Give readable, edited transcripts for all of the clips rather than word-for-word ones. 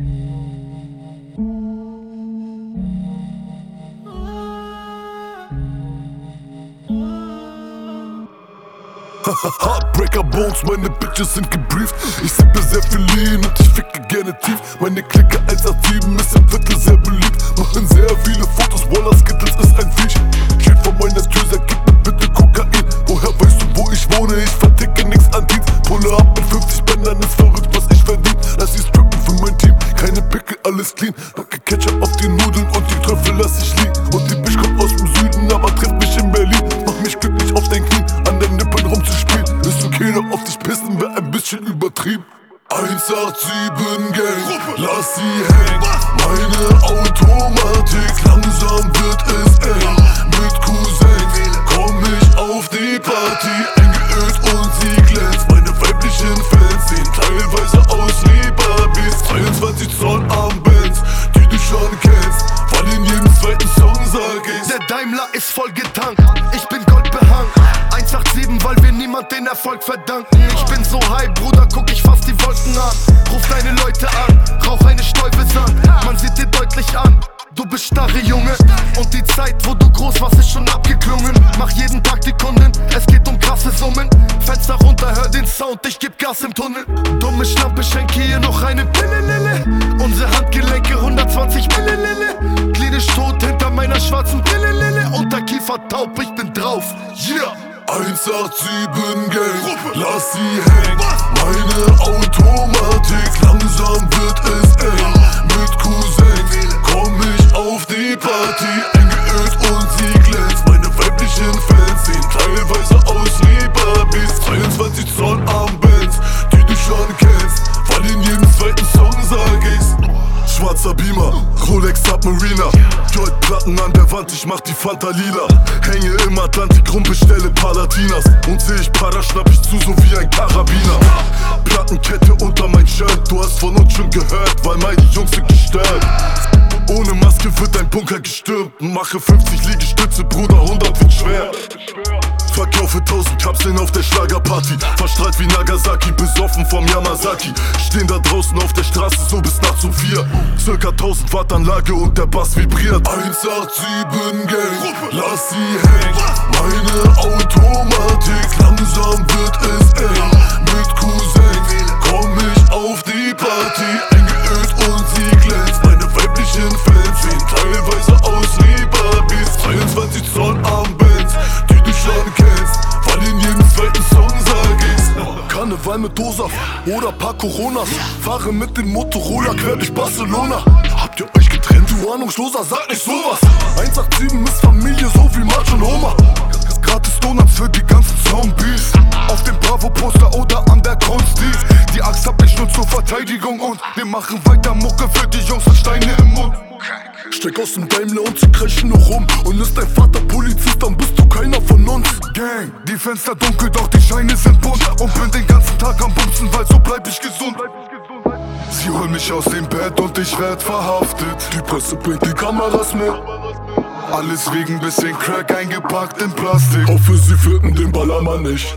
Heartbreaker Bones, meine Bitches sind gebrieft. Ich sippe sehr viel Lean und ich ficke gerne tief. Meine Clique 187 ist im Viertel sehr beliebt. Machen sehr viele Fotos, Waller Skittles ist ein Viech. Steht vor meiner Tür, sag gib mir bitte Kokain. Woher weißt du, wo ich wohne? Ich verticke nix an Dienst. Pulle ab mit 50 Bändern, ist verrückt, was ich verdien. Lass sie strippen für mein Team, keine Pickel, alles clean. Packe Ketchup auf die Nudeln und die Trüffel lass ich liegen. Und die Bitch kommt aus dem Süden, aber trifft mich in Berlin. Mach mich glücklich auf den Knien, an den Nippeln rumzuspielen. Ist okay, doch auf dich pissen wär ein bisschen übertrieben. 187 Gang, lass sie hängen. Meine Automatik, langsam wird es eng. Mit Cousins komm ich auf die Party, eingeölt und sie glänzt. Meine weiblichen Fans sehen teilweise aus wie Barbies. 22 Zoll Armbands, die du schon kennst, weil in jedem zweiten Song sag ich: der Daimler ist voll getankt, ich bin goldbehangen. 187, weil wir niemand den Erfolg verdanken. Ich bin so high, Bruder, guck ich fast die Wolken an. Ruf deine Leute an, rauch eine Stäubesand. Man sieht dir deutlich an, du bist starre Junge. Und die Zeit, wo du groß warst, ist schon abgeklungen. Mach jeden Tag die Kunden, es geht um krasse Summen. Fenster runter, hör den Sound, ich geb Gas im Tunnel. Dumme Schlampe, schenke hier noch eine Pille. Unsere Handgelenke 120 Millilille. Klinisch tot hinter meiner schwarzen Pille. Unterkiefer taub, ich bin drauf, yeah. 187 Gang, lass sie hängen. Meine Automatik, langsam wird es eng. Mit Cousins komm ich auf die Party, eingeölt und sie glänzt. Meine weiblichen Fans sehen teilweise aus wie Barbies. 22 Zoll Armbands, die du schon kennst, weil in jedem zweiten Song sag ich's. Schwarzer Beamer, Rolex Submariner, Joint-Platten an der Wand, ich mach die Fanta lila. Hänge im Atlantik rum, bestelle Palatinas. Und seh ich Para, schnapp ich zu, so wie ein Karabiner. Plattenkette unter mein Shirt, du hast von uns schon gehört, weil meine Jungs sind gestört. Ohne Maske wird dein Bunker gestürmt. Mache 50 Liegestütze, Bruder, 100 wird schwer. Verkaufe 1000 Kapseln auf der Schlagerparty. Verstrahlt wie Nagasaki, besoffen vom Yamazaki. Stehen da draußen auf der Straße so bis nachts um 4. Circa 1000 Watt Anlage und der Bass vibriert. 187 Gang, lass sie hängen. Meine Automatik, langsam wird es eng. Mit Cousins komm ich auf die Party, eingeölt und sie glänzt. Meine weiblichen Fans sehen teilweise aus wie Barbies. 22 Zoll Armbands, die du schon kennst, weil in jedem zweiten Song sag ich's. Karneval mit Dosaf oder paar Coronas. Fahre mit dem Motorola quer durch Barcelona. Habt ihr euch getrennt, du Ahnungsloser, sag nicht sowas. 187 ist Familie, so wie March und Oma. Gratis Donuts für die ganzen Zombies. Auf dem Bravo-Poster oder an der Kronstief. Die Axt hab ich nur zur Verteidigung und wir machen weiter Mucke für die Jungs mit Steine im Mund. Steig aus dem Daimler und sie kreischen noch rum. Und ist dein Vater Polizist, dann bist du keiner von uns. Gang, die Fenster dunkel, doch die Scheine sind bunt. Und bin den ganzen Tag am Bumsen, weil so bleib ich gesund. Sie holen mich aus dem Bett und ich werd verhaftet. Die Presse bringt die Kameras mit. Alles wegen bisschen Crack eingepackt in Plastik. Hoffe, sie finden den Ballermann nicht.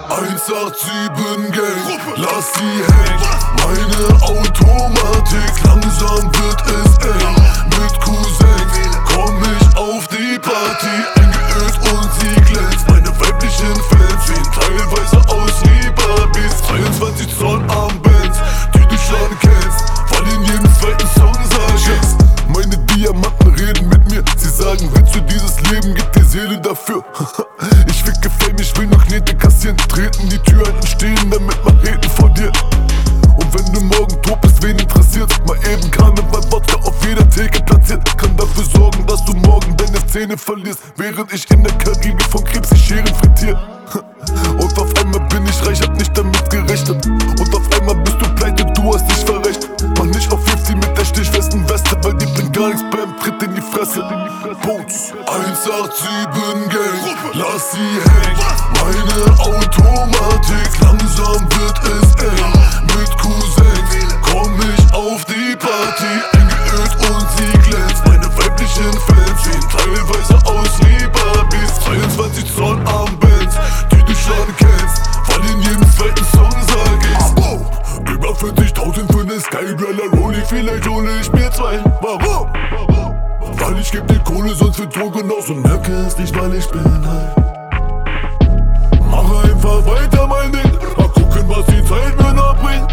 187 Gang, lass sie hängen. Meine Automatik, langsam wird es eng. Mit Cousins komm ich auf die Party, eingeölt und sie glänzt. Meine weiblichen Fans sehen teilweise aus wie Barbies. 22 Zoll Armbands, die du schon kennst, weil in jedem zweiten Song sag ich's. Meine Diamanten reden mit mir, sie sagen, willst du dieses Leben, gib dir Seele dafür. Ich ficke Fame, ich will noch Knete kassieren. Treten die Tür ein und stehen damit Magneten vor dir. Und wenn du morgen tot bist, wen interessiert? Mal eben Karneval-Wodka auf jeder Theke platziert. Kann dafür sorgen, dass du morgen deine Zähne verlierst, während ich in der Karriere von Krebs die Scheren frittier. Und auf einmal bin ich reich, hab nicht damit gerechnet. Und auf einmal bist du pleite, du hast dich verrecht. Mach nicht auf 50 mit der stichfesten Weste, weil die bringt gar nichts beim Tritt in die Fresse. Boots 187 Gang, lass sie hängen. Meine Automatik, langsam wird es eng. Mit Cousins komm ich auf die Party, eingeölt und sie glänzt. Meine weiblichen Fans sehen teilweise aus wie Barbies. 22 Zoll Armbands, die du schon kennst, weil in jedem zweiten Song sag ich's. Über 40.000 für ne alles geil, Brella Rolli, vielleicht hole ich mir zwei. Warum? Weil ich geb dir Kohle, sonst wird Drogen aus und merke es nicht, weil ich bin halt. Mache einfach weiter mein Ding, mal gucken, was die Zeit mir noch bringt.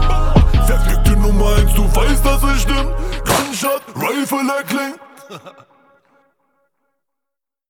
Verfickte Nummer 1, du weißt, dass es stimmt. Gunshot, Rifle erklingt.